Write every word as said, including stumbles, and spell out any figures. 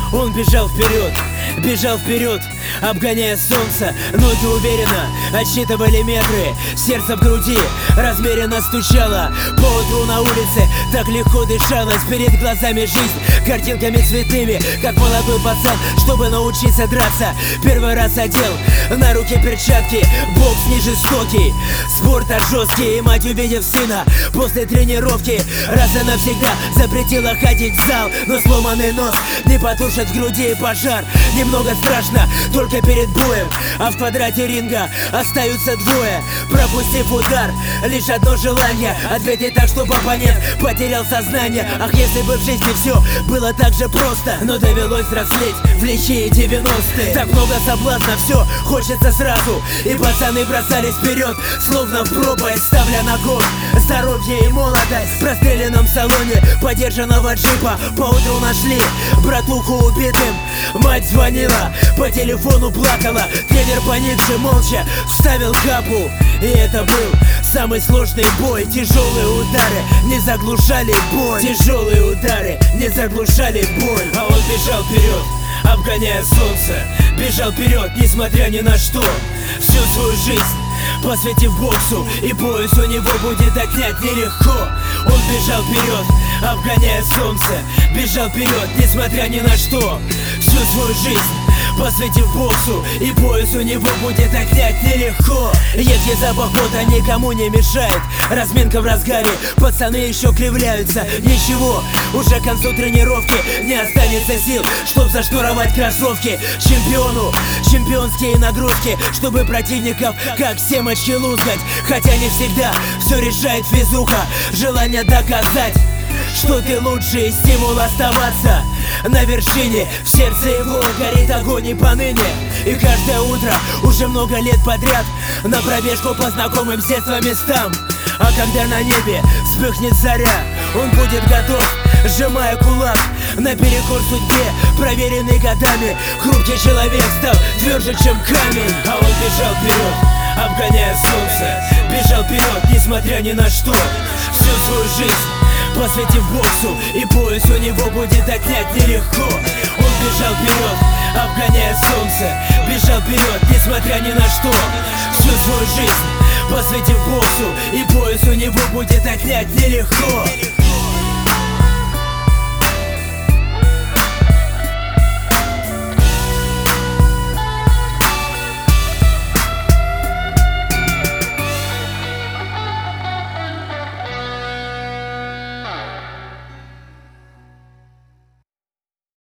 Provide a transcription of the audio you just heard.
Он бежал вперед, бежал вперед, обгоняя солнце. Ноги уверенно отсчитывали метры, сердце в груди размеренно стучало. Поутру на улице так легко дышалось, перед глазами жизнь картинками цветными, как молодой пацан, чтобы научиться драться. Первый раз одел на руки перчатки, бокс не жестокий, спорта жесткий. И мать, увидев сына после тренировки, раз и навсегда запретила ходить в зал. Но сломанный нос не потушит в груди пожар. Немного страшно только перед боем, а в квадрате ринга остаются двое. Пропустив удар, лишь одно желание — ответить так, чтобы оппонент потерял сознание. Ах, если бы в жизни все было так же просто, но довелось взрослеть в лихие девяностые. Так много соблазна, все хочется сразу, и пацаны бросались вперед, словно в пропасть, ставля на год здоровье и молодость. В простреленном салоне подержанного джипа поутру нашли братуху убитым. Мать звонила, по телефону плакала, тренер поникший молча вставил капу. И это был самый сложный бой. Тяжелые удары не заглушали боль, тяжелые удары не заглушали боль. А он бежал вперед, обгоняя солнце, бежал вперед, несмотря ни на что. Всю свою жизнь посвятив боксу, и пояс у него будет отнять нелегко. Он бежал вперед, обгоняя солнце, бежал вперед, несмотря ни на что. Всю свою жизнь посвятив боксу, и пояс у него будет отнять нелегко. Едкий запах пота никому не мешает, разминка в разгаре, пацаны еще кривляются. Ничего, уже к концу тренировки не останется сил, чтоб зашнуровать кроссовки. Чемпиону чемпионские нагрузки, чтобы противников как семечки лузгать. Хотя не всегда все решает физуха, желание доказать, что ты лучше, и стимул оставаться на вершине. В сердце его горит огонь и поныне. И каждое утро уже много лет подряд на пробежку по знакомым с детства местам. А когда на небе вспыхнет заря, он будет готов, сжимая кулак наперекор судьбе, проверенный годами. Хрупкий человек стал тверже, чем камень. А он бежал вперед, обгоняя солнце, бежал вперед, несмотря ни на что. Всю свою жизнь посвятив боксу, и пояс у него будет отнять нелегко. Он бежал вперед, обгоняя солнце, бежал вперед, несмотря ни на что. Всю свою жизнь посвятив боксу, и пояс у него будет отнять нелегко.